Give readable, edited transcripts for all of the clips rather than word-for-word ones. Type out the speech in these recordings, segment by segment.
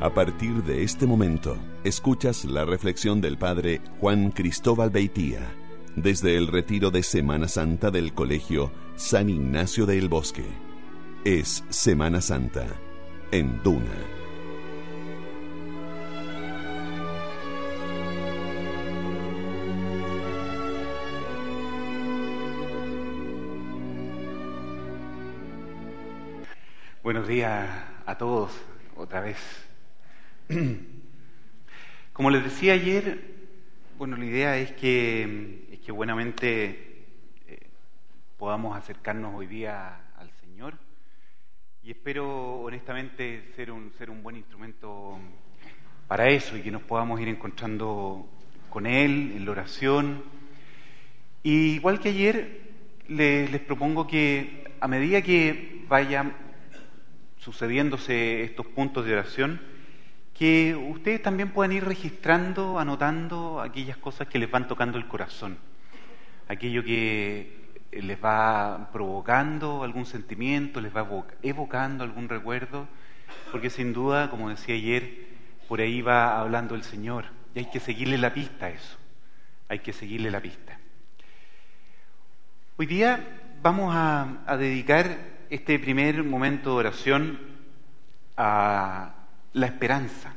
A partir de este momento, escuchas la reflexión del Padre Juan Cristóbal Beitía, desde el retiro de Semana Santa del Colegio San Ignacio de El Bosque. Es Semana Santa, en Duna. Buenos días a todos, otra vez. Como les decía ayer, la idea es que buenamente podamos acercarnos hoy día al Señor, y espero honestamente ser un buen instrumento para eso, y que nos podamos ir encontrando con Él en la oración. Y igual que ayer, les propongo que a medida que vayan sucediéndose estos puntos de oración, que ustedes también puedan ir registrando, anotando aquellas cosas que les van tocando el corazón, aquello que les va provocando algún sentimiento, les va evocando algún recuerdo, porque sin duda, como decía ayer, por ahí va hablando el Señor, y hay que seguirle la pista a eso, hay que seguirle la pista. Hoy día vamos a dedicar este primer momento de oración a la esperanza.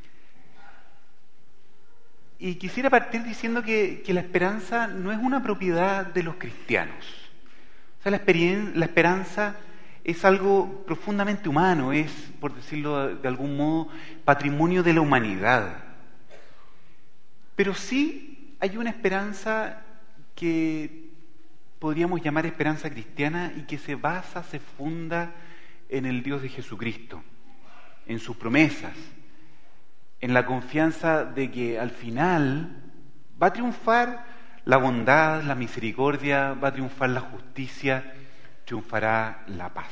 Y quisiera partir diciendo que la esperanza no es una propiedad de los cristianos. O sea, la esperanza es algo profundamente humano, es, por decirlo de algún modo, patrimonio de la humanidad. Pero sí hay una esperanza que podríamos llamar esperanza cristiana y que se funda en el Dios de Jesucristo, en sus promesas, en la confianza de que al final va a triunfar la bondad, la misericordia, va a triunfar la justicia, triunfará la paz.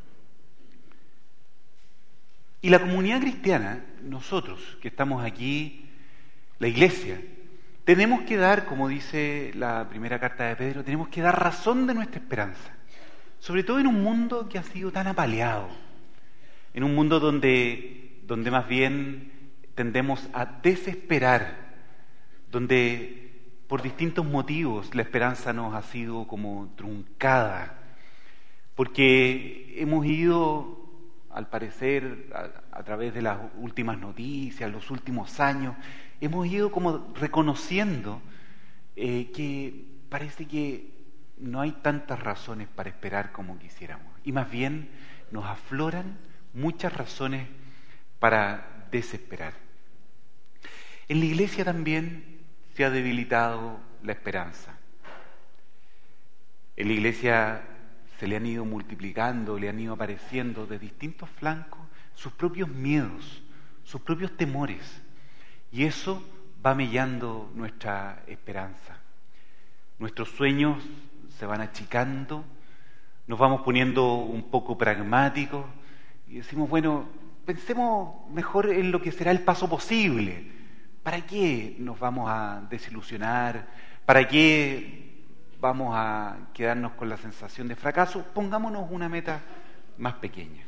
Y la comunidad cristiana, nosotros que estamos aquí, la Iglesia, tenemos que dar, como dice la primera carta de Pedro, tenemos que dar razón de nuestra esperanza, sobre todo en un mundo que ha sido tan apaleado, en un mundo donde más bien tendemos a desesperar, donde por distintos motivos la esperanza nos ha sido como truncada, porque hemos ido, al parecer, a través de las últimas noticias, los últimos años, hemos ido como reconociendo que parece que no hay tantas razones para esperar como quisiéramos, y más bien nos afloran muchas razones para desesperar. En la Iglesia también se ha debilitado la esperanza. En la Iglesia se le han ido multiplicando, le han ido apareciendo de distintos flancos sus propios miedos, sus propios temores, y eso va mellando nuestra esperanza. Nuestros sueños se van achicando, nos vamos poniendo un poco pragmáticos y decimos, pensemos mejor en lo que será el paso posible. ¿Para qué nos vamos a desilusionar? ¿Para qué vamos a quedarnos con la sensación de fracaso? Pongámonos una meta más pequeña.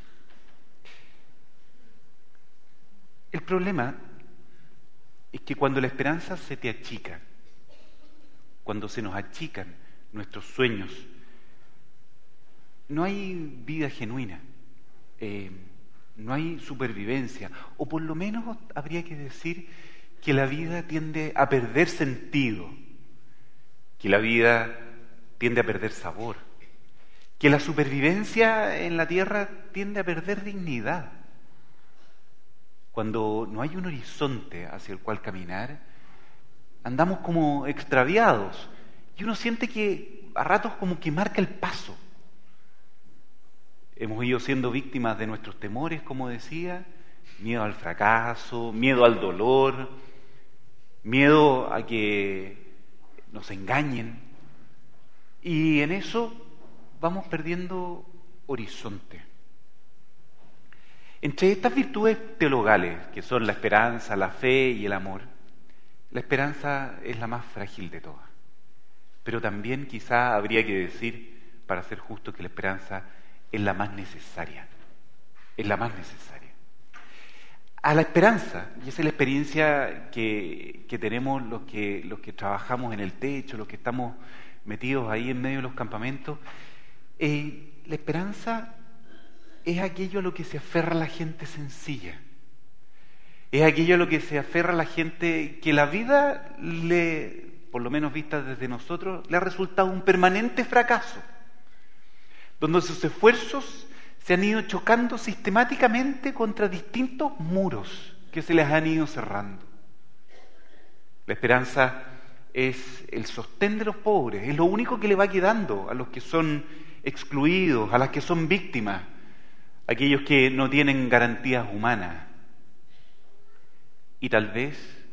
El problema es que cuando la esperanza se te achica, cuando se nos achican nuestros sueños, no hay vida genuina, no hay supervivencia, o por lo menos habría que decir que la vida tiende a perder sentido, que la vida tiende a perder sabor, que la supervivencia en la tierra tiende a perder dignidad. Cuando no hay un horizonte hacia el cual caminar, andamos como extraviados y uno siente que a ratos como que marca el paso. Hemos ido siendo víctimas de nuestros temores, como decía, miedo al fracaso, miedo al dolor, miedo a que nos engañen, y en eso vamos perdiendo horizonte. Entre estas virtudes teologales, que son la esperanza, la fe y el amor, la esperanza es la más frágil de todas. Pero también quizá habría que decir, para ser justo, que la esperanza es la más necesaria. Es la más necesaria. a la esperanza, y esa es la experiencia que tenemos los que trabajamos en el techo, los que estamos metidos ahí en medio de los campamentos. La esperanza es aquello a lo que se aferra la gente sencilla, es aquello a lo que se aferra la gente que la vida, por lo menos vista desde nosotros, le ha resultado un permanente fracaso, donde sus esfuerzos se han ido chocando sistemáticamente contra distintos muros que se les han ido cerrando. La esperanza es el sostén de los pobres, es lo único que le va quedando a los que son excluidos, a las que son víctimas, a aquellos que no tienen garantías humanas. Y tal vez,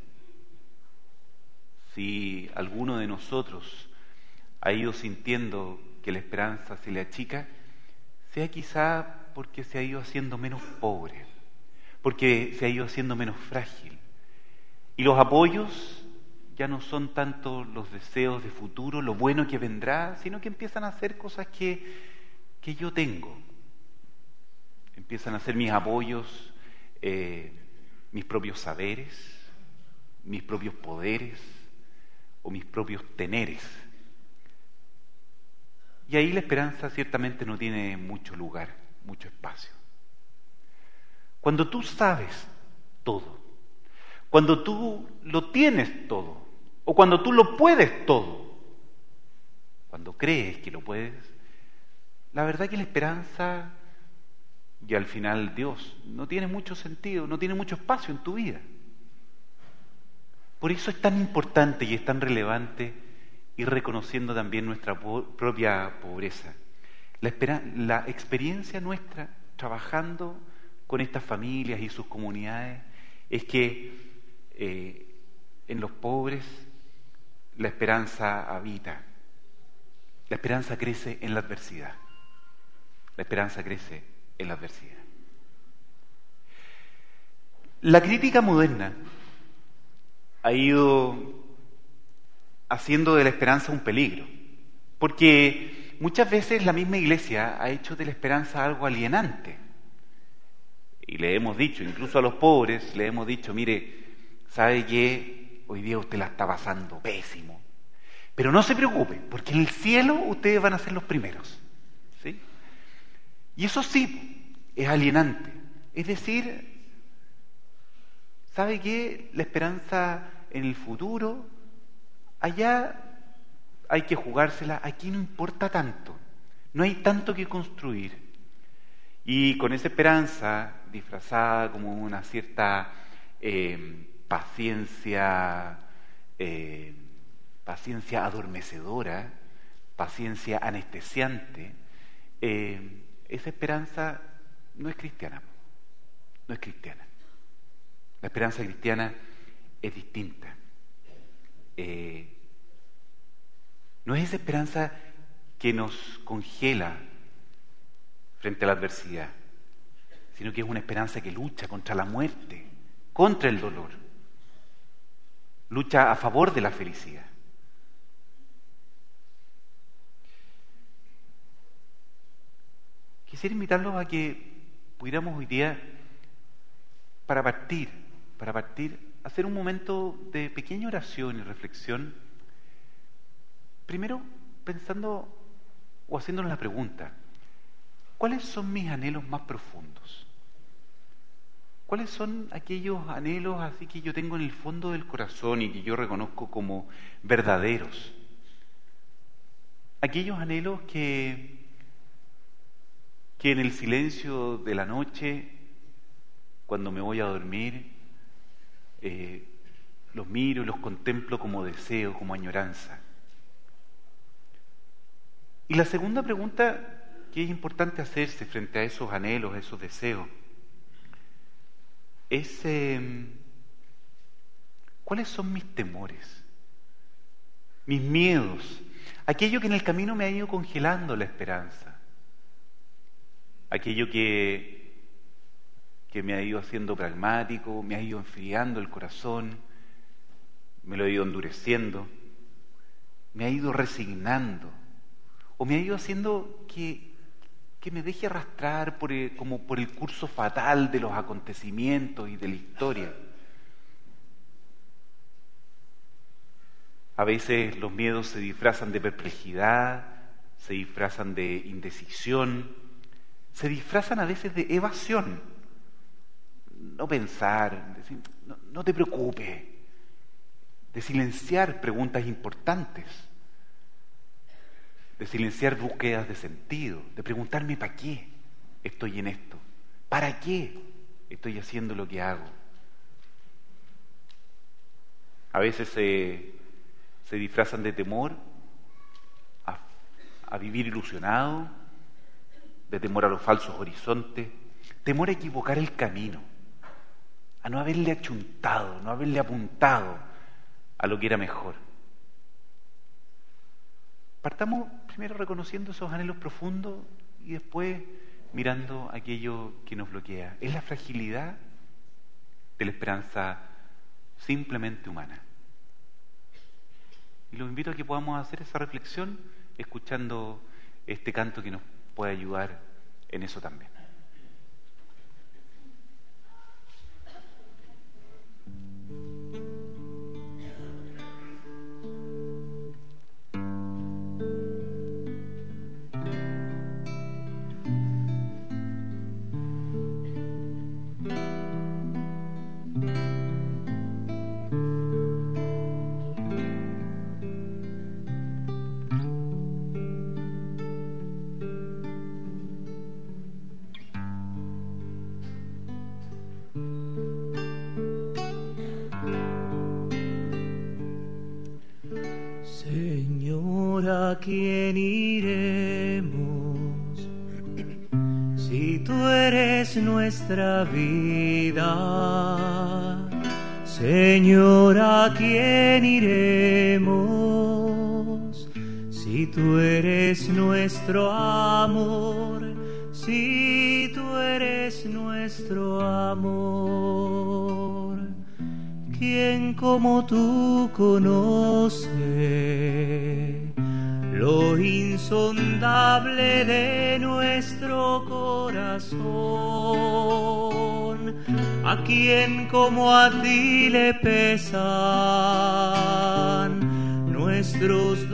si alguno de nosotros ha ido sintiendo que la esperanza se le achica, sea quizá porque se ha ido haciendo menos pobre, porque se ha ido haciendo menos frágil. Y los apoyos ya no son tanto los deseos de futuro, lo bueno que vendrá, sino que empiezan a hacer cosas que yo tengo. Empiezan a ser mis apoyos, mis propios saberes, mis propios poderes o mis propios teneres. Y ahí la esperanza ciertamente no tiene mucho lugar, mucho espacio. Cuando tú sabes todo, cuando tú lo tienes todo, o cuando tú lo puedes todo, cuando crees que lo puedes, la verdad que la esperanza y al final Dios no tiene mucho sentido, no tiene mucho espacio en tu vida. Por eso es tan importante y es tan relevante ir reconociendo también nuestra propia pobreza. La experiencia nuestra trabajando con estas familias y sus comunidades es que en los pobres la esperanza habita. La esperanza crece en la adversidad. La esperanza crece en la adversidad. La crítica moderna ha ido haciendo de la esperanza un peligro, porque muchas veces la misma Iglesia ha hecho de la esperanza algo alienante. Y le hemos dicho, incluso a los pobres, le hemos dicho, mire, ¿sabe qué? Hoy día usted la está pasando pésimo, pero no se preocupe, porque en el cielo ustedes van a ser los primeros. ¿Sí? Y eso sí, es alienante. Es decir, ¿sabe qué? La esperanza en el futuro, allá hay que jugársela, aquí no importa tanto, no hay tanto que construir. Y con esa esperanza disfrazada como una cierta paciencia adormecedora, paciencia anestesiante, esa esperanza no es cristiana, no es cristiana. La esperanza cristiana es distinta. No es esa esperanza que nos congela frente a la adversidad, sino que es una esperanza que lucha contra la muerte, contra el dolor, lucha a favor de la felicidad. Quisiera invitarlos a que pudiéramos hoy día, para partir, hacer un momento de pequeña oración y reflexión, primero pensando o haciéndonos la pregunta: ¿cuáles son mis anhelos más profundos? ¿Cuáles son aquellos anhelos así que yo tengo en el fondo del corazón y que yo reconozco como verdaderos? Aquellos anhelos que en el silencio de la noche, cuando me voy a dormir, los miro y los contemplo como deseo, como añoranza. Y la segunda pregunta que es importante hacerse frente a esos anhelos, a esos deseos, es ¿cuáles son mis temores? Mis miedos, aquello que en el camino me ha ido congelando la esperanza, aquello que me ha ido haciendo pragmático, me ha ido enfriando el corazón, me lo ha ido endureciendo, me ha ido resignando, o me ha ido haciendo que que me deje arrastrar como por el curso fatal de los acontecimientos y de la historia. A veces los miedos se disfrazan de perplejidad, se disfrazan de indecisión, se disfrazan a veces de evasión. No pensar, decir, no te preocupes, de silenciar preguntas importantes, de silenciar búsquedas de sentido, de preguntarme ¿para qué estoy en esto? ¿Para qué estoy haciendo lo que hago? A veces se disfrazan de temor a vivir ilusionado, de temor a los falsos horizontes, temor a equivocar el camino, a no haberle achuntado, no haberle apuntado a lo que era mejor. Partamos primero reconociendo esos anhelos profundos y después mirando aquello que nos bloquea. Es la fragilidad de la esperanza simplemente humana. Y los invito a que podamos hacer esa reflexión escuchando este canto que nos puede ayudar en eso también. ¿A quién iremos si tú eres nuestra vida? Señor, ¿a quién iremos si tú eres nuestro amor? Si tú eres nuestro amor, ¿quién como tú conoce lo insondable de nuestro corazón? ¿A quién como a ti le pesan nuestros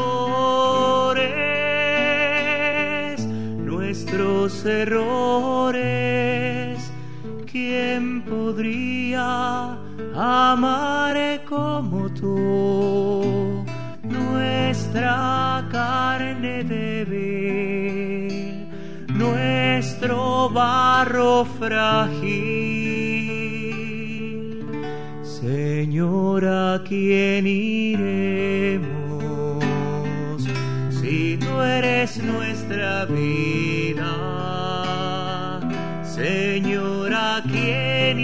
dolores, nuestros errores? ¿Quién podría amar como tú? Nuestra carne débil, nuestro barro frágil. Señor, ¿a quién iremos si tú eres nuestra vida? Señor, ¿a quién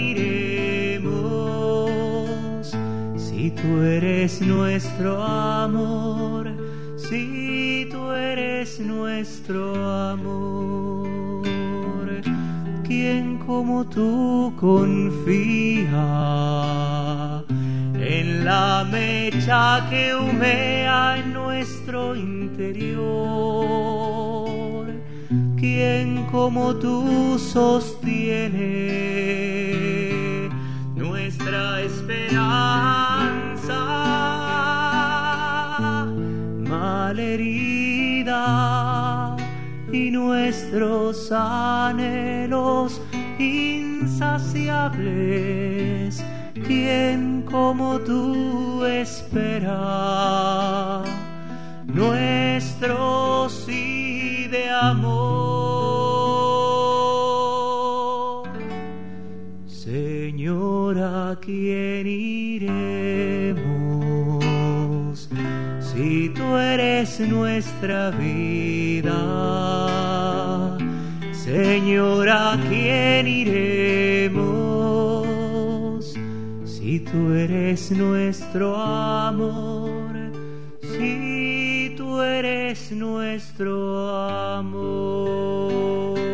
iremos si tú eres nuestro amor? Si tú eres nuestro amor, ¿quién como tú confía en la mecha que humea en nuestro interior? ¿Quién como tú sostiene nuestra esperanza malherida y nuestros anhelos insaciables? ¿Quién como tú espera nuestro sí de amor? Señor, ¿a quién iremos si tú eres nuestra vida? Señor, ¿a quién iremos si tú eres nuestro amor? Si tú eres nuestro amor.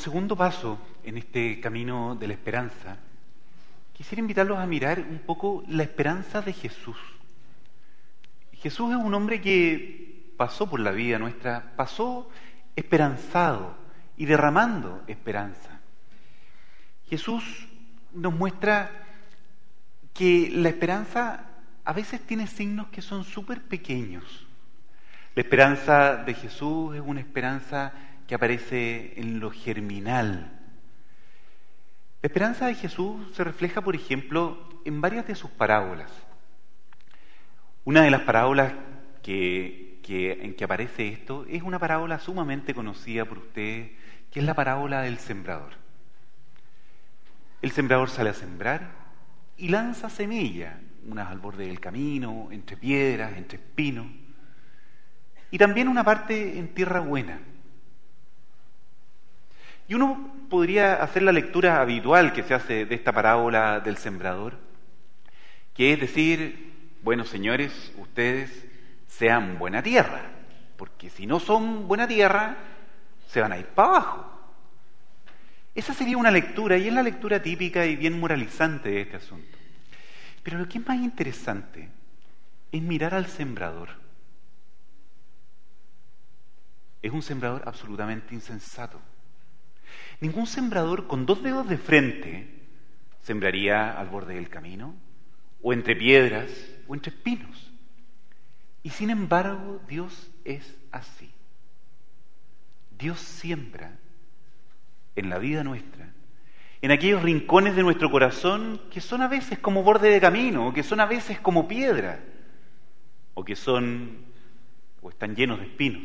segundo paso en este camino de la esperanza, quisiera invitarlos a mirar un poco la esperanza de Jesús. Jesús es un hombre que pasó por la vida nuestra, pasó esperanzado y derramando esperanza. Jesús nos muestra que la esperanza a veces tiene signos que son súper pequeños. La esperanza de Jesús es una esperanza que aparece en lo germinal. La esperanza de Jesús se refleja, por ejemplo, en varias de sus parábolas. Una de las parábolas en que aparece esto es una parábola sumamente conocida por ustedes, que es la parábola del sembrador. El sembrador sale a sembrar y lanza semillas, unas al borde del camino, entre piedras, entre espinos, y también una parte en tierra buena. Y uno podría hacer la lectura habitual que se hace de esta parábola del sembrador, que es decir, bueno, señores, ustedes sean buena tierra, porque si no son buena tierra, se van a ir para abajo. Esa sería una lectura, y es la lectura típica y bien moralizante de este asunto. Pero lo que es más interesante es mirar al sembrador. Es un sembrador absolutamente insensato. Ningún sembrador con 2 dedos de frente sembraría al borde del camino, o entre piedras, o entre espinos. Y sin embargo, Dios es así. Dios siembra en la vida nuestra, en aquellos rincones de nuestro corazón que son a veces como borde de camino, o que son a veces como piedra, o que están llenos de espinos.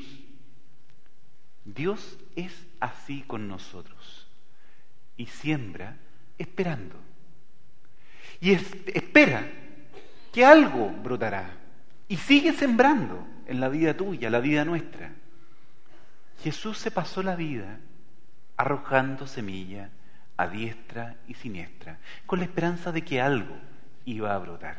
Dios es así con nosotros y siembra esperando. Y espera que algo brotará y sigue sembrando en la vida tuya, la vida nuestra. Jesús se pasó la vida arrojando semilla a diestra y siniestra, con la esperanza de que algo iba a brotar.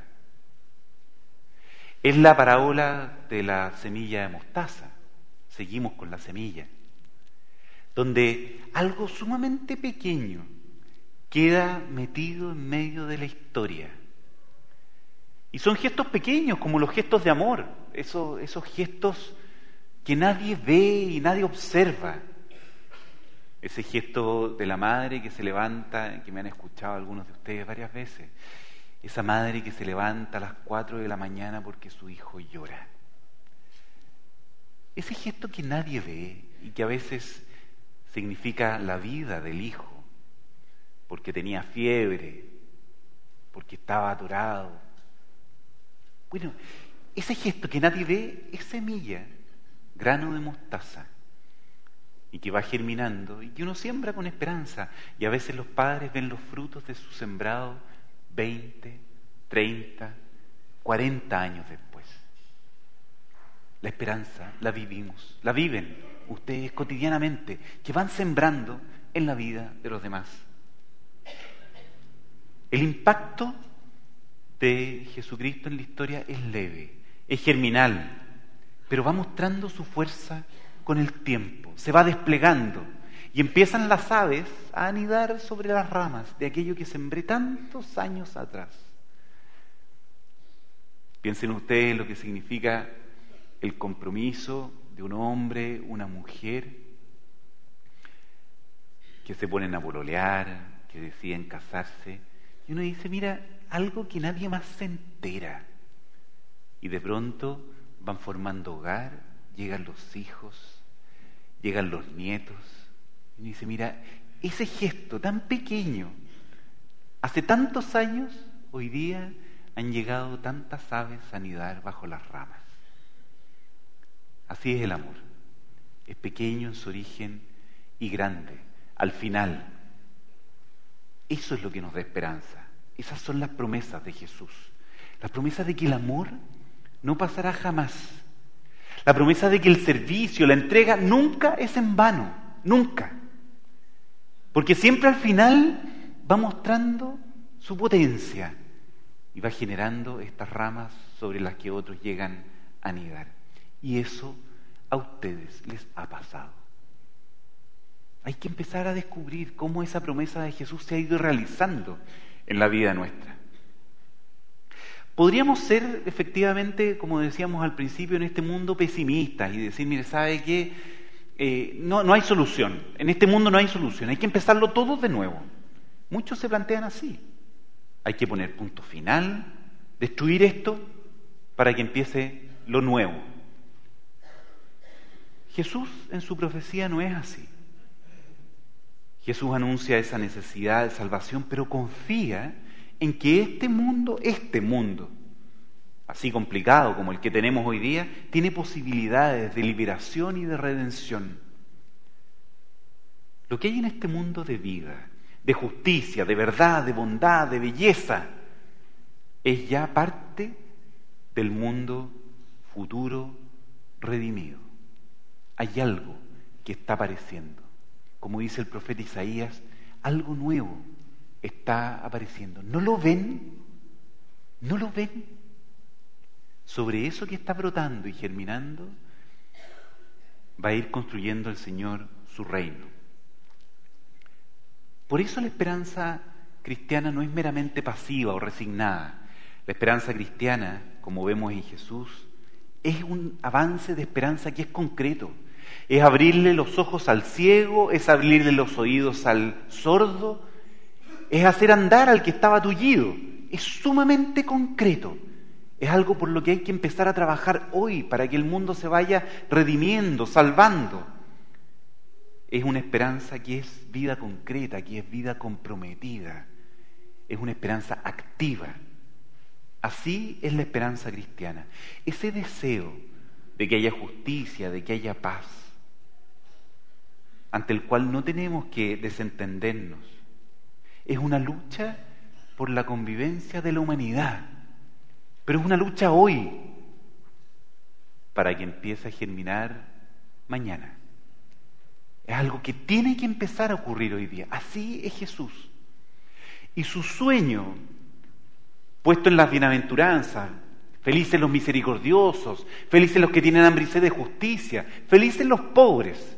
Es la parábola de la semilla de mostaza. Seguimos con la semilla, donde algo sumamente pequeño queda metido en medio de la historia. Y son gestos pequeños, como los gestos de amor, esos gestos que nadie ve y nadie observa. Ese gesto de la madre que se levanta, que me han escuchado algunos de ustedes varias veces, esa madre que se levanta a las 4 de la mañana porque su hijo llora. Ese gesto que nadie ve y que a veces significa la vida del hijo, porque tenía fiebre, porque estaba atorado. Bueno, ese gesto que nadie ve es semilla, grano de mostaza, y que va germinando y que uno siembra con esperanza. Y a veces los padres ven los frutos de su sembrado 20, 30, 40 años después. La esperanza la vivimos, la viven ustedes cotidianamente, que van sembrando en la vida de los demás. El impacto de Jesucristo en la historia es leve, es germinal, pero va mostrando su fuerza con el tiempo, se va desplegando y empiezan las aves a anidar sobre las ramas de aquello que sembré tantos años atrás. Piensen ustedes lo que significa el compromiso de un hombre, una mujer, que se ponen a pololear, que deciden casarse, y uno dice, mira, algo que nadie más se entera. Y de pronto van formando hogar, llegan los hijos, llegan los nietos, y uno dice, mira, ese gesto tan pequeño, hace tantos años, hoy día han llegado tantas aves a anidar bajo las ramas. Así es el amor. Es pequeño en su origen y grande al final. Eso es lo que nos da esperanza. Esas son las promesas de Jesús. La promesa de que el amor no pasará jamás. La promesa de que el servicio, la entrega, nunca es en vano. Nunca. Porque siempre al final va mostrando su potencia y va generando estas ramas sobre las que otros llegan a anidar. Y eso a ustedes les ha pasado. Hay que empezar a descubrir cómo esa promesa de Jesús se ha ido realizando en la vida nuestra. Podríamos ser efectivamente, como decíamos al principio, en este mundo pesimistas y decir, mire, ¿sabe qué? No hay solución. En este mundo no hay solución. Hay que empezarlo todo de nuevo. Muchos se plantean así. Hay que poner punto final, destruir esto para que empiece lo nuevo. Jesús en su profecía no es así. Jesús anuncia esa necesidad de salvación, pero confía en que este mundo, así complicado como el que tenemos hoy día, tiene posibilidades de liberación y de redención. Lo que hay en este mundo de vida, de justicia, de verdad, de bondad, de belleza, es ya parte del mundo futuro redimido. Hay algo que está apareciendo. Como dice el profeta Isaías, algo nuevo está apareciendo. ¿No lo ven? ¿No lo ven? Sobre eso que está brotando y germinando, va a ir construyendo el Señor su reino. Por eso la esperanza cristiana no es meramente pasiva o resignada. La esperanza cristiana, como vemos en Jesús, es un avance de esperanza que es concreto. Es abrirle los ojos al ciego, es abrirle los oídos al sordo, es hacer andar al que estaba tullido. Es sumamente concreto. Es algo por lo que hay que empezar a trabajar hoy para que el mundo se vaya redimiendo, salvando. Es una esperanza que es vida concreta, que es vida comprometida. Es una esperanza activa. Así es la esperanza cristiana. Ese deseo de que haya justicia, de que haya paz, ante el cual no tenemos que desentendernos. Es una lucha por la convivencia de la humanidad, pero es una lucha hoy para que empiece a germinar mañana. Es algo que tiene que empezar a ocurrir hoy día. Así es Jesús. Y su sueño, puesto en las bienaventuranzas, felices los misericordiosos, felices los que tienen hambre y sed de justicia, felices los pobres,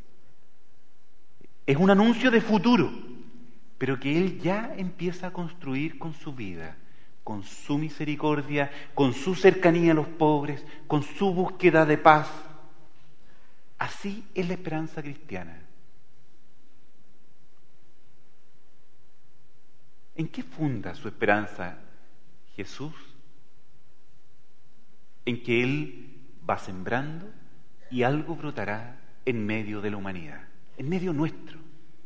es un anuncio de futuro, pero que Él ya empieza a construir con su vida, con su misericordia, con su cercanía a los pobres, con su búsqueda de paz. Así es la esperanza cristiana. ¿En qué funda su esperanza Jesús? En que Él va sembrando y algo brotará en medio de la humanidad, en medio nuestro.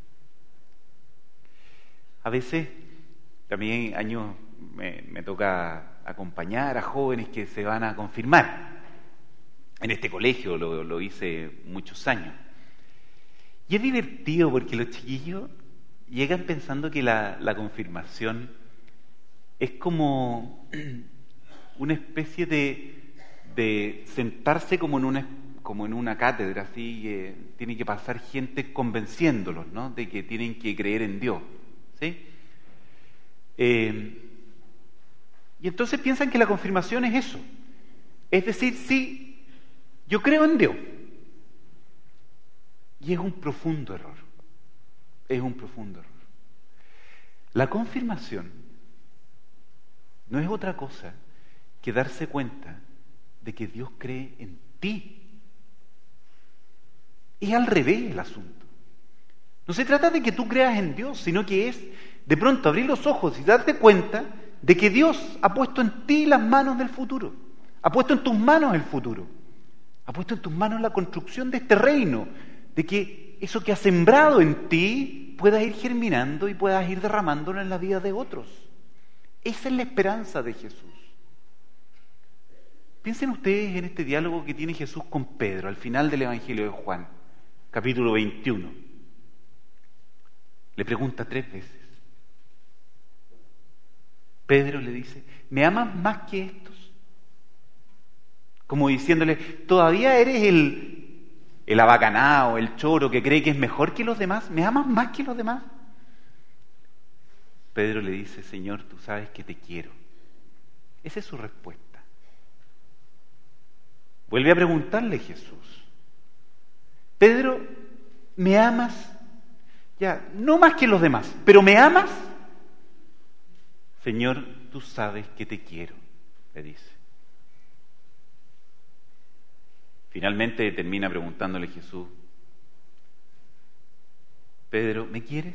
A veces, también años me toca acompañar a jóvenes que se van a confirmar. En este colegio lo hice muchos años. Y es divertido porque los chiquillos llegan pensando que la confirmación es como una especie de sentarse como en una cátedra, así que tiene que pasar gente convenciéndolos, ¿no?, de que tienen que creer en Dios, ¿sí? Y entonces piensan que la confirmación es eso, es decir, sí, yo creo en Dios. Y es un profundo error, es un profundo error. La confirmación no es otra cosa que darse cuenta de que Dios cree en ti. Es al revés el asunto. No se trata de que tú creas en Dios, sino que es de pronto abrir los ojos y darte cuenta de que Dios ha puesto en ti las manos del futuro, ha puesto en tus manos el futuro, ha puesto en tus manos la construcción de este reino, de que eso que ha sembrado en ti pueda ir germinando y puedas ir derramándolo en la vida de otros. Esa es la esperanza de Jesús. Piensen ustedes en este diálogo que tiene Jesús con Pedro al final del Evangelio de Juan, capítulo 21. Le pregunta 3 veces. Pedro le dice, ¿me amas más que estos? Como diciéndole, ¿todavía eres el abacanao, el choro que cree que es mejor que los demás? ¿Me amas más que los demás? Pedro le dice, Señor, tú sabes que te quiero. Esa es su respuesta. Vuelve a preguntarle Jesús, Pedro, ¿me amas Ya, no más que los demás, pero ¿me amas? Señor, tú sabes que te quiero, le dice. Finalmente termina preguntándole Jesús: Pedro, ¿me quieres?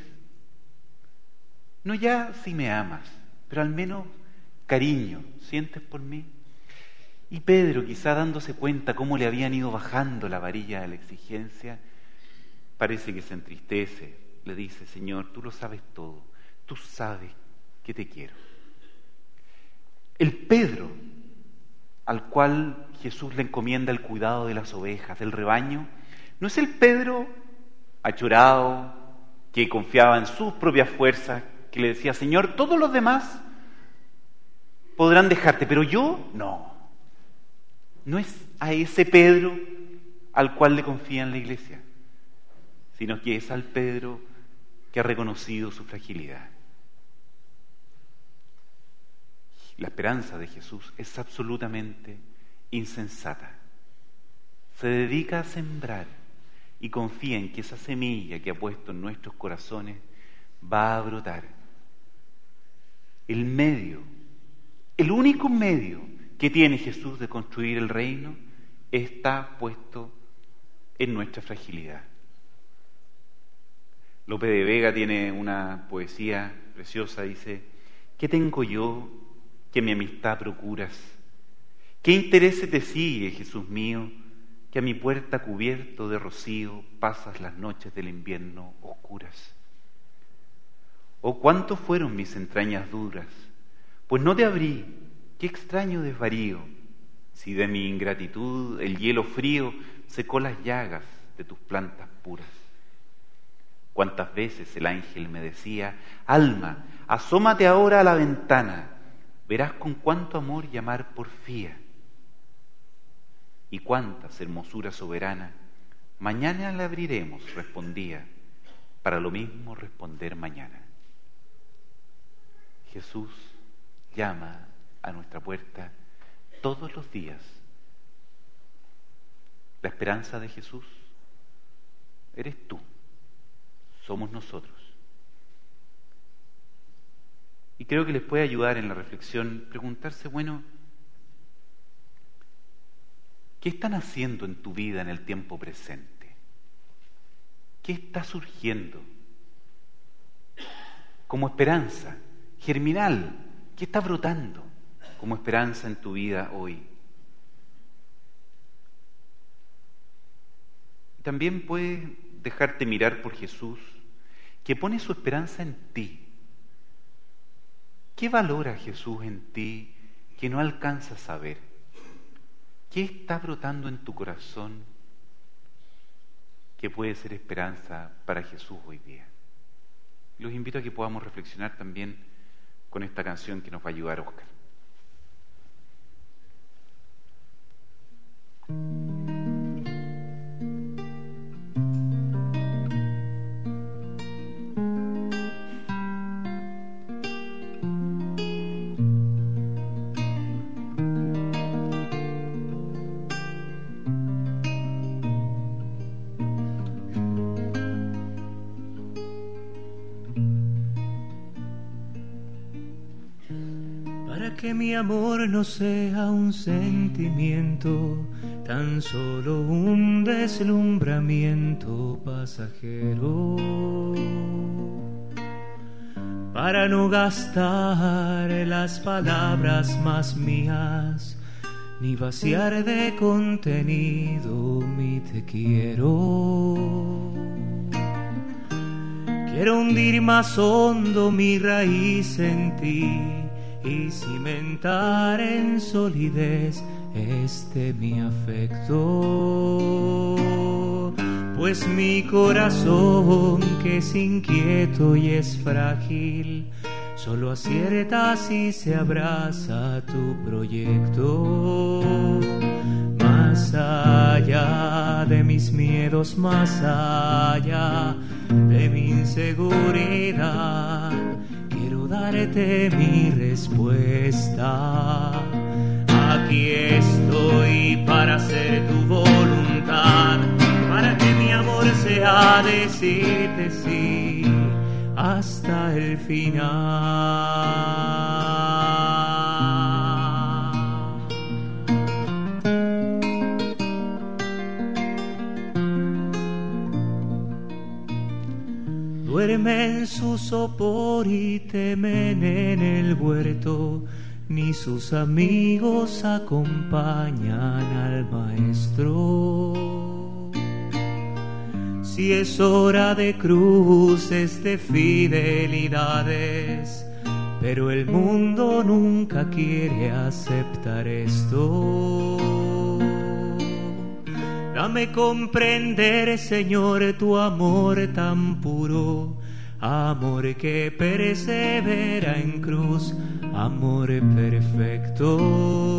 No ya si me amas, pero al menos cariño, ¿sientes por mí? Y Pedro, quizá dándose cuenta cómo le habían ido bajando la varilla de la exigencia, parece que se entristece. Le dice: Señor, tú lo sabes todo, tú sabes que te quiero. El Pedro al cual Jesús le encomienda el cuidado de las ovejas, del rebaño, no es el Pedro achorado, que confiaba en sus propias fuerzas, que le decía: Señor, todos los demás podrán dejarte, pero yo no. No es a ese Pedro al cual le confía en la iglesia, sino que es al Pedro que ha reconocido su fragilidad. La esperanza de Jesús es absolutamente insensata. Se dedica a sembrar y confía en que esa semilla que ha puesto en nuestros corazones va a brotar. El único medio que tiene Jesús de construir el reino está puesto en nuestra fragilidad. Lope de Vega tiene una poesía preciosa, dice: ¿qué tengo yo que mi amistad procuras? ¿Qué interés te sigue, Jesús mío, que a mi puerta cubierto de rocío pasas las noches del invierno oscuras? Oh, cuánto fueron mis entrañas duras, pues no te abrí. Qué extraño desvarío, si de mi ingratitud el hielo frío secó las llagas de tus plantas puras. Cuántas veces el ángel me decía: alma, asómate ahora a la ventana, verás con cuánto amor llamar porfía. Y cuántas hermosuras soberana, mañana la abriremos, respondía, para lo mismo responder mañana. Jesús llama a nuestra puerta todos los días. La esperanza de Jesús eres tú, somos nosotros. Y creo que les puede ayudar en la reflexión preguntarse: bueno, ¿qué están haciendo en tu vida en el tiempo presente? ¿Qué está surgiendo como esperanza germinal? ¿Qué está brotando como esperanza en tu vida hoy? También puedes dejarte mirar por Jesús, que pone su esperanza en ti. ¿Qué valora Jesús en ti que no alcanzas a ver? ¿Qué está brotando en tu corazón que puede ser esperanza para Jesús hoy día? Los invito a que podamos reflexionar también con esta canción que nos va a ayudar Oscar. Que mi amor no sea un sentimiento, tan solo un deslumbramiento pasajero, para no gastar las palabras más mías, ni vaciar de contenido mi te quiero. Quiero hundir más hondo mi raíz en ti y cimentar en solidez este mi afecto, pues mi corazón, que es inquieto y es frágil, solo acierta si se abraza tu proyecto. Más allá de mis miedos, más allá de mi inseguridad, quiero darte mi respuesta. Aquí estoy para hacer tu voluntad, para que mi amor sea decirte sí hasta el final. Duerme en su sopor y temen en el huerto, ni sus amigos acompañan al maestro. Si es hora de cruces, de fidelidades, pero el mundo nunca quiere aceptar esto. Dame comprender, Señor, tu amor tan puro, amor que persevera en cruz, amor perfecto.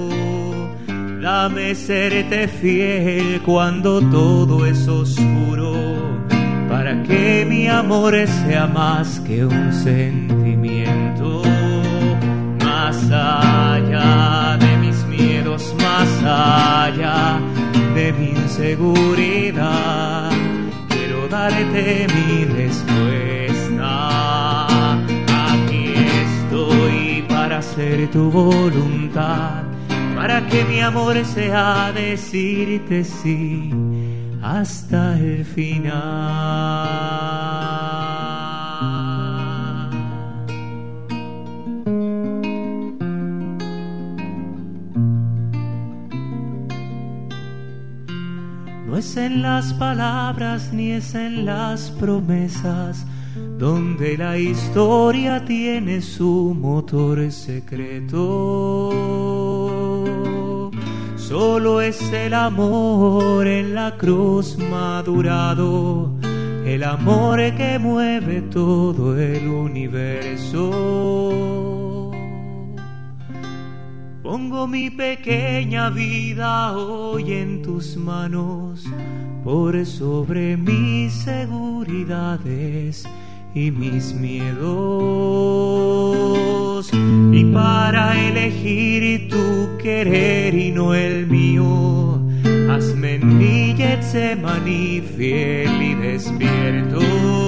Dame serte fiel cuando todo es oscuro, para que mi amor sea más que un sentimiento. Más allá de mis miedos, más allá de mi inseguridad, quiero darte mi respuesta. Aquí estoy para hacer tu voluntad, para que mi amor sea decirte sí hasta el final. No es en las palabras ni es en las promesas donde la historia tiene su motor secreto. Solo es el amor en la cruz madurado, el amor que mueve todo el universo. Pongo mi pequeña vida hoy en tus manos, por sobre mis seguridades y mis miedos, y para elegir tu querer y no el mío, hazme en mi Getsemaní fiel y despierto.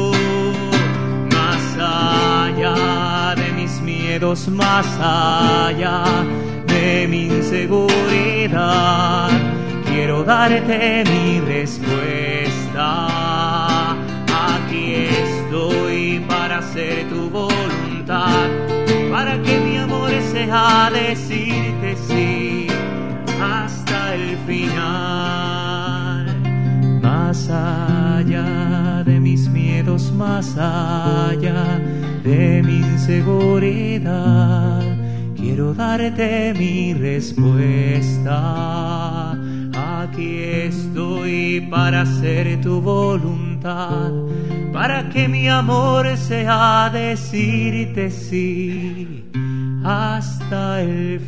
Más allá de mis miedos, más allá de mi inseguridad, quiero darte mi respuesta. Aquí estoy para hacer tu voluntad, para que mi amor sea decirte sí hasta el final. Más allá de mis miedos, más allá de mi inseguridad, quiero darte mi respuesta. Aquí estoy para hacer tu voluntad, para que mi amor sea decirte sí hasta el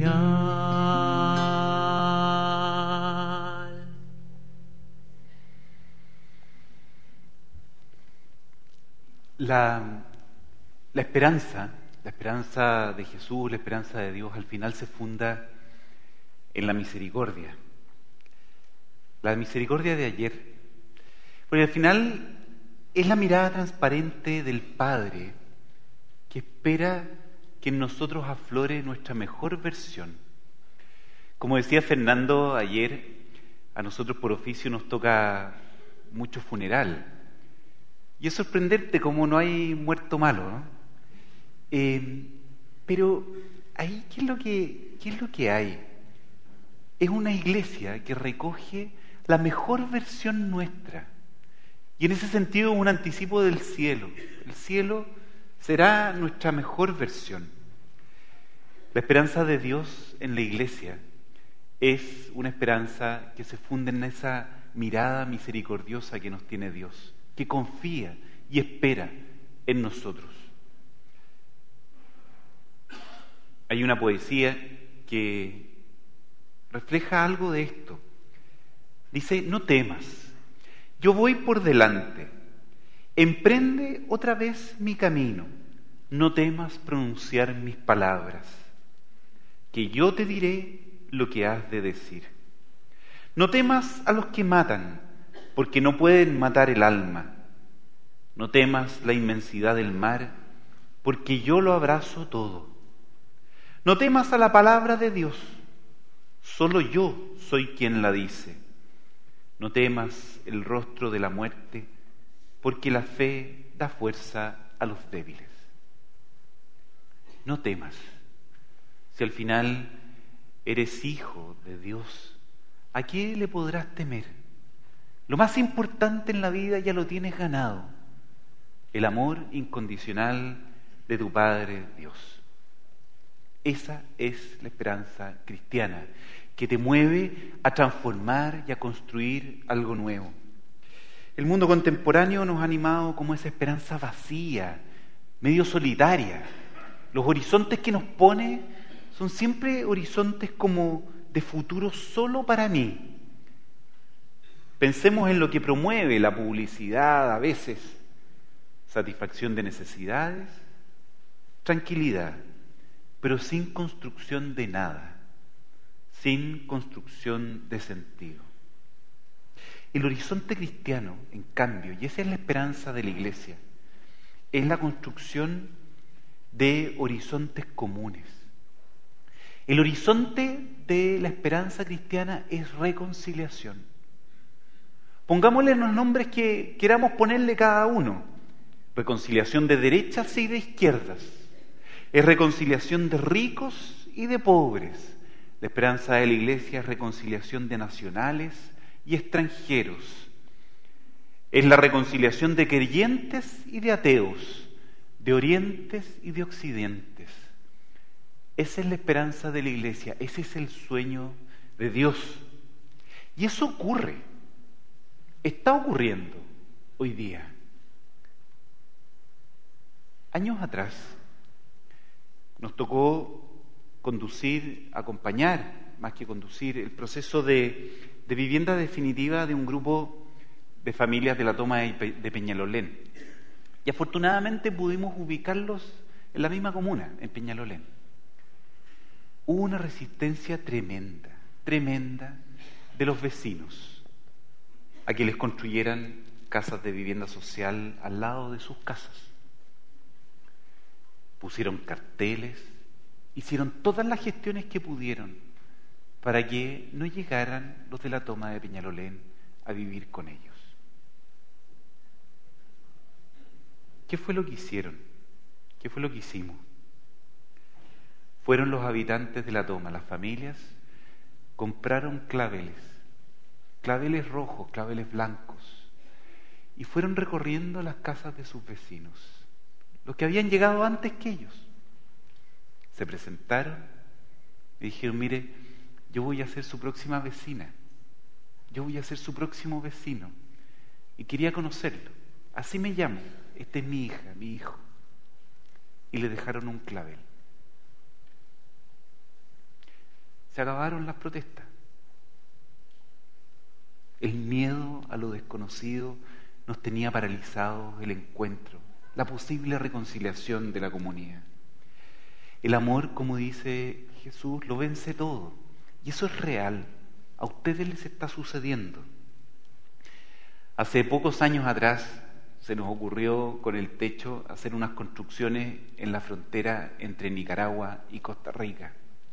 final. La esperanza de Jesús, la esperanza de Dios, al final se funda en la misericordia. La misericordia de ayer. Porque al final es la mirada transparente del Padre que espera que en nosotros aflore nuestra mejor versión. Como decía Fernando ayer, a nosotros por oficio nos toca mucho funeral. Y es sorprendente cómo no hay muerto malo, ¿no? Pero ahí, ¿qué es lo que hay? Es una iglesia que recoge la mejor versión nuestra. Y en ese sentido, un anticipo del cielo. El cielo será nuestra mejor versión. La esperanza de Dios en la iglesia es una esperanza que se funde en esa mirada misericordiosa que nos tiene Dios, que confía y espera en nosotros. Hay una poesía que refleja algo de esto. Dice: no temas, yo voy por delante, emprende otra vez mi camino, no temas pronunciar mis palabras, que yo te diré lo que has de decir. No temas a los que matan, porque no pueden matar el alma. No temas la inmensidad del mar, porque yo lo abrazo todo. No temas a la palabra de Dios, solo yo soy quien la dice. No temas el rostro de la muerte, porque la fe da fuerza a los débiles. No temas, si al final eres hijo de Dios, ¿a qué le podrás temer? Lo más importante en la vida ya lo tienes ganado, el amor incondicional de tu Padre Dios. Esa es la esperanza cristiana, que te mueve a transformar y a construir algo nuevo. El mundo contemporáneo nos ha animado como esa esperanza vacía, medio solitaria. Los horizontes que nos pone son siempre horizontes como de futuro solo para mí. Pensemos en lo que promueve la publicidad a veces: satisfacción de necesidades, tranquilidad, pero sin construcción de nada, sin construcción de sentido. El horizonte cristiano, en cambio, y esa es la esperanza de la Iglesia, es la construcción de horizontes comunes. El horizonte de la esperanza cristiana es reconciliación. Pongámosle los nombres que queramos ponerle cada uno. Reconciliación de derechas y de izquierdas. Es reconciliación de ricos y de pobres. La esperanza de la Iglesia es reconciliación de nacionales y extranjeros. Es la reconciliación de creyentes y de ateos, de orientes y de occidentes. Esa es la esperanza de la Iglesia, ese es el sueño de Dios. Y eso ocurre, está ocurriendo hoy día. Años atrás nos tocó conducir, acompañar, más que conducir, el proceso de vivienda definitiva de un grupo de familias de la toma de Peñalolén. Y afortunadamente pudimos ubicarlos en la misma comuna, en Peñalolén. Hubo una resistencia tremenda, tremenda de los vecinos a que les construyeran casas de vivienda social al lado de sus casas. Pusieron carteles, hicieron todas las gestiones que pudieron para que no llegaran los de la toma de Peñalolén a vivir con ellos. ¿Qué fue lo que hicieron? ¿Qué fue lo que hicimos? Fueron los habitantes de la toma, las familias, compraron claveles rojos, claveles blancos, y fueron recorriendo las casas de sus vecinos, los que habían llegado antes que ellos. Se presentaron y dijeron: mire, yo voy a ser su próxima vecina, yo voy a ser su próximo vecino, y quería conocerlo, así me llamo, esta es mi hija, mi hijo. Y le dejaron un clavel. Se acabaron las protestas. El miedo a lo desconocido nos tenía paralizados el encuentro, la posible reconciliación de la comunidad. El amor, como dice Jesús, lo vence todo. Y eso es real. A ustedes les está sucediendo. Hace pocos años atrás se nos ocurrió con el techo hacer unas construcciones en la frontera entre Nicaragua y Costa Rica.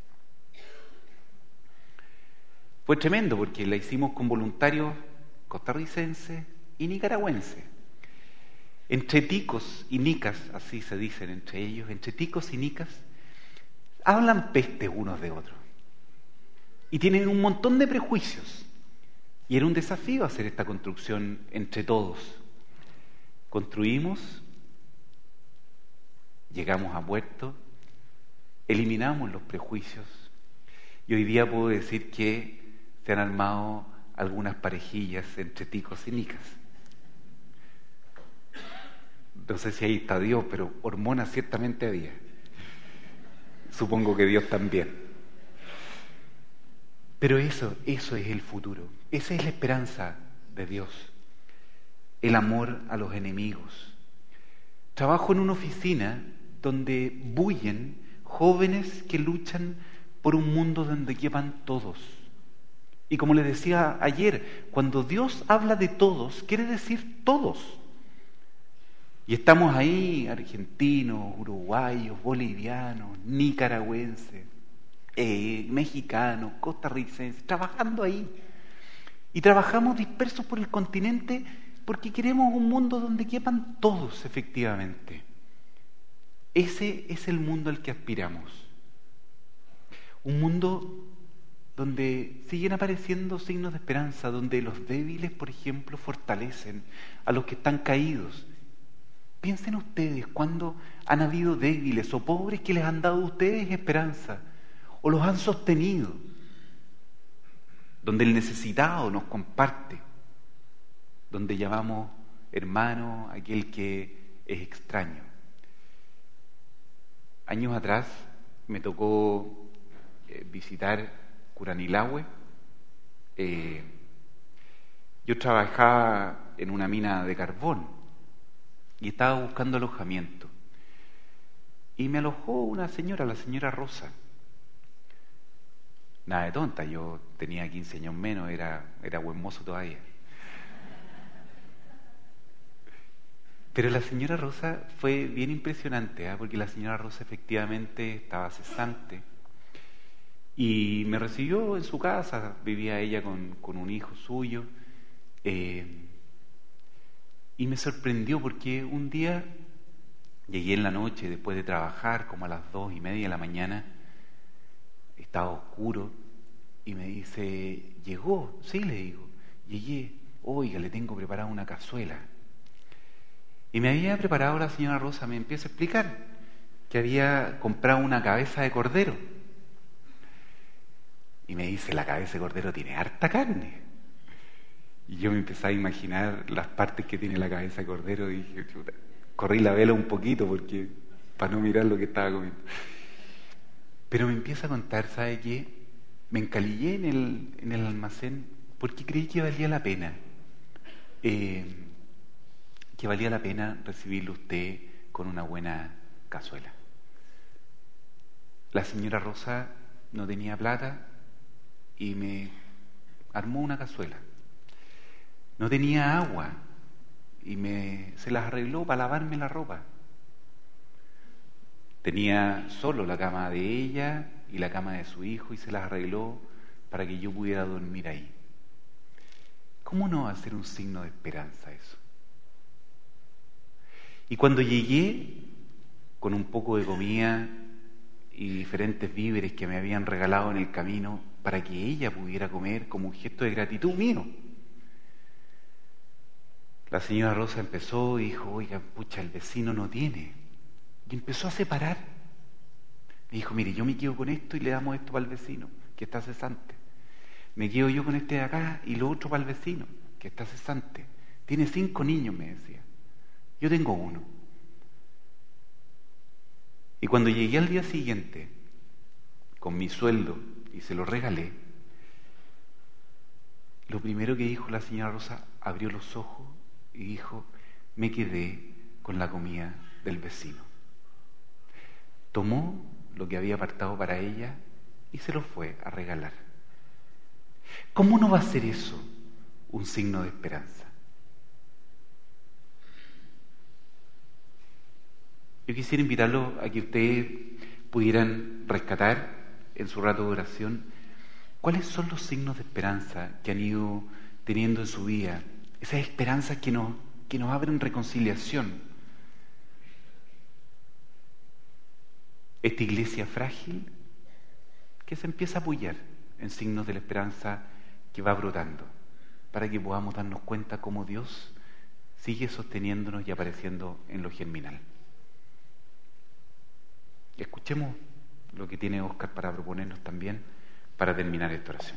Fue tremendo porque la hicimos con voluntarios costarricenses y nicaragüenses. Entre ticos y nicas, así se dicen entre ellos, entre ticos y nicas, hablan peste unos de otros. Y tienen un montón de prejuicios. Y era un desafío hacer esta construcción entre todos. Construimos, llegamos a puerto, eliminamos los prejuicios. Y hoy día puedo decir que se han armado algunas parejillas entre ticos y nicas. No sé si ahí está Dios, pero hormonas ciertamente había. Supongo que Dios también. Pero eso es el futuro. Esa es la esperanza de Dios. El amor a los enemigos. Trabajo en una oficina donde bullen jóvenes que luchan por un mundo donde quepan todos. Y como les decía ayer, cuando Dios habla de todos, quiere decir todos. Y estamos ahí, argentinos, uruguayos, bolivianos, nicaragüenses, mexicanos, costarricenses, trabajando ahí. Y trabajamos dispersos por el continente porque queremos un mundo donde quepan todos, efectivamente. Ese es el mundo al que aspiramos. Un mundo donde siguen apareciendo signos de esperanza, donde los débiles, por ejemplo, fortalecen a los que están caídos. Piensen ustedes cuando han habido débiles o pobres que les han dado a ustedes esperanza o los han sostenido, donde el necesitado nos comparte, donde llamamos hermano a aquel que es extraño. Años atrás me tocó visitar Curanilahue. Yo trabajaba en una mina de carbón y estaba buscando alojamiento. Y me alojó una señora, la señora Rosa. Nada de tonta, yo tenía 15 años menos, era buen mozo todavía. Pero la señora Rosa fue bien impresionante, porque la señora Rosa efectivamente estaba cesante. Y me recibió en su casa, vivía ella con un hijo suyo, y me sorprendió porque un día llegué en la noche después de trabajar, como a las 2:30 de la mañana, estaba oscuro, y me dice, ¿llegó? Sí, le digo, llegué, oiga, le tengo preparada una cazuela. Y me había preparado la señora Rosa, me empieza a explicar que había comprado una cabeza de cordero. Y me dice, la cabeza de cordero tiene harta carne. Y yo me empecé a imaginar las partes que tiene la cabeza de cordero y dije, chuta, corrí la vela un poquito porque para no mirar lo que estaba comiendo. Pero me empieza a contar, ¿sabe qué? Me encalillé en el almacén porque creí que valía la pena. Que valía la pena recibirle a usted con una buena cazuela. La señora Rosa no tenía plata y me armó una cazuela. No tenía agua y se las arregló para lavarme la ropa. Tenía solo la cama de ella y la cama de su hijo y se las arregló para que yo pudiera dormir ahí. ¿Cómo no va a ser un signo de esperanza eso? Y cuando llegué con un poco de comida y diferentes víveres que me habían regalado en el camino para que ella pudiera comer como un gesto de gratitud mío, la señora Rosa empezó y dijo, oiga, pucha, el vecino no tiene. Y empezó a separar. Me dijo, mire, yo me quedo con esto y le damos esto para el vecino, que está cesante. Me quedo yo con este de acá y lo otro para el vecino, que está cesante. Tiene 5 niños, me decía. Yo tengo 1. Y cuando llegué al día siguiente, con mi sueldo, y se lo regalé, lo primero que dijo la señora Rosa, abrió los ojos y dijo, me quedé con la comida del vecino. Tomó lo que había apartado para ella y se lo fue a regalar. ¿Cómo no va a ser eso un signo de esperanza? Yo quisiera invitarlos a que ustedes pudieran rescatar en su rato de oración cuáles son los signos de esperanza que han ido teniendo en su vida, esas esperanzas que nos abren reconciliación. Esta iglesia frágil que se empieza a apoyar en signos de la esperanza que va brotando, para que podamos darnos cuenta cómo Dios sigue sosteniéndonos y apareciendo en lo germinal. Escuchemos lo que tiene Óscar para proponernos también para terminar esta oración.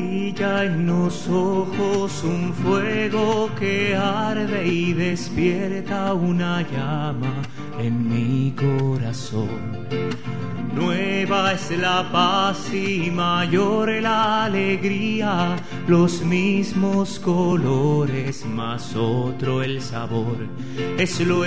Brilla en los ojos un fuego que arde y despierta una llama en mi corazón. Nueva es la paz y mayor la alegría, los mismos colores, más otro el sabor. Es lo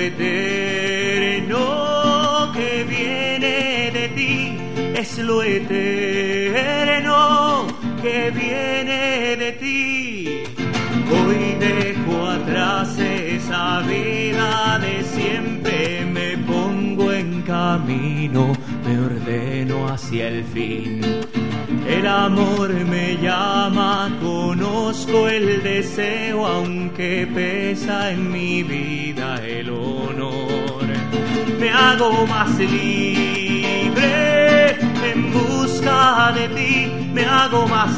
eterno que viene de ti, es lo eterno que viene de ti. Hoy dejo atrás esa vida de siempre, me pongo en camino, me ordeno hacia el fin. El amor me llama, conozco el deseo, aunque pesa en mi vida el honor. Me hago más libre en busca de ti, me hago más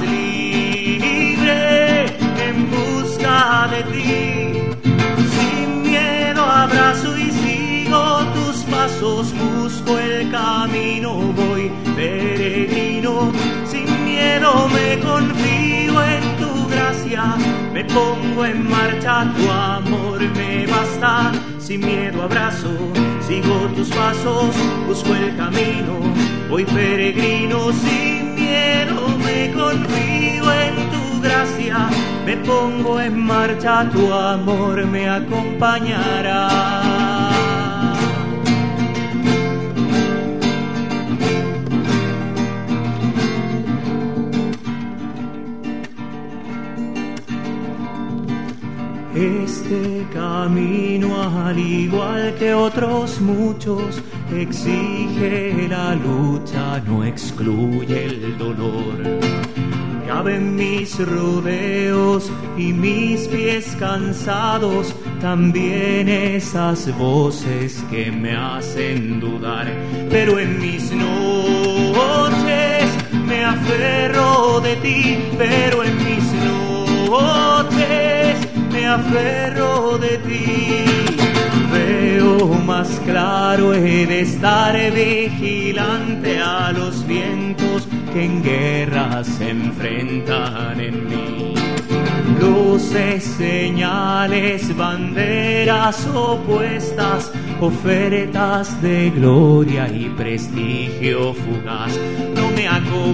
libre en busca de ti. Sin miedo abrazo y sigo tus pasos, busco el camino, voy peregrino. Sin miedo me confío en tu gracia, me pongo en marcha, tu amor me basta. Sin miedo abrazo, sigo tus pasos, busco el camino, voy peregrino. Sin miedo me confío en tu gracia, me pongo en marcha, tu amor me acompañará. Este camino, al igual que otros muchos, exige la lucha, no excluye el dolor. Caben mis rodeos y mis pies cansados, también esas voces que me hacen dudar. Pero en mis noches me aferro de ti, pero en mis noches me aferro de ti. Veo más claro, he de estar vigilante a los vientos que en guerra se enfrentan en mí. Luces, señales, banderas opuestas, ofertas de gloria y prestigio fugaz. No me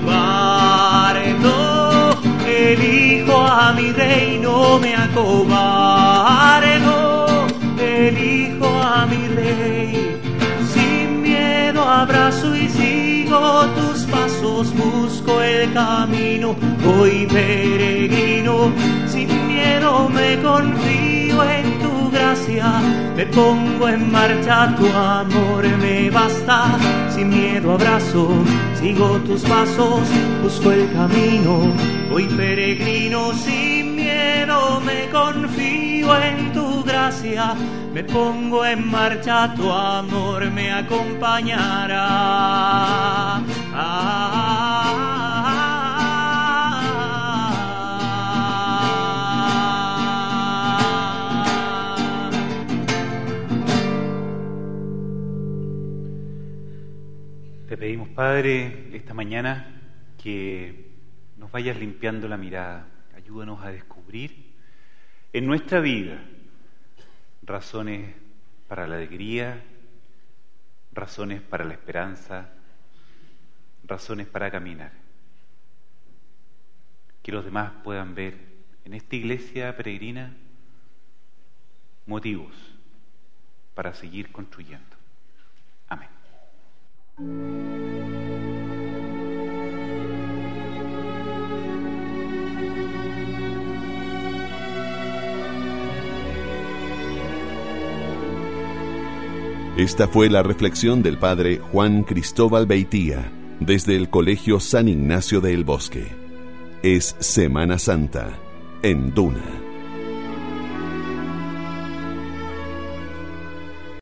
acobardo, elijo a mi rey, no me acobardo, elijo a mi rey. Sin miedo abrazo y sigo tus pasos, busco el camino, voy peregrino. Sin miedo me confío en tu gracia, me pongo en marcha, tu amor me basta. Sin miedo abrazo, sigo tus pasos, busco el camino, voy peregrino. Sin miedo me confío en tu gracia, me pongo en marcha, tu amor me acompañará. Te pedimos, Padre, esta mañana que nos vayas limpiando la mirada. Ayúdanos a descubrir en nuestra vida razones para la alegría, razones para la esperanza, razones para caminar. Que los demás puedan ver en esta iglesia peregrina motivos para seguir construyendo. Amén. Esta fue la reflexión del padre Juan Cristóbal Beitía desde el Colegio San Ignacio de El Bosque. Es Semana Santa en Duna.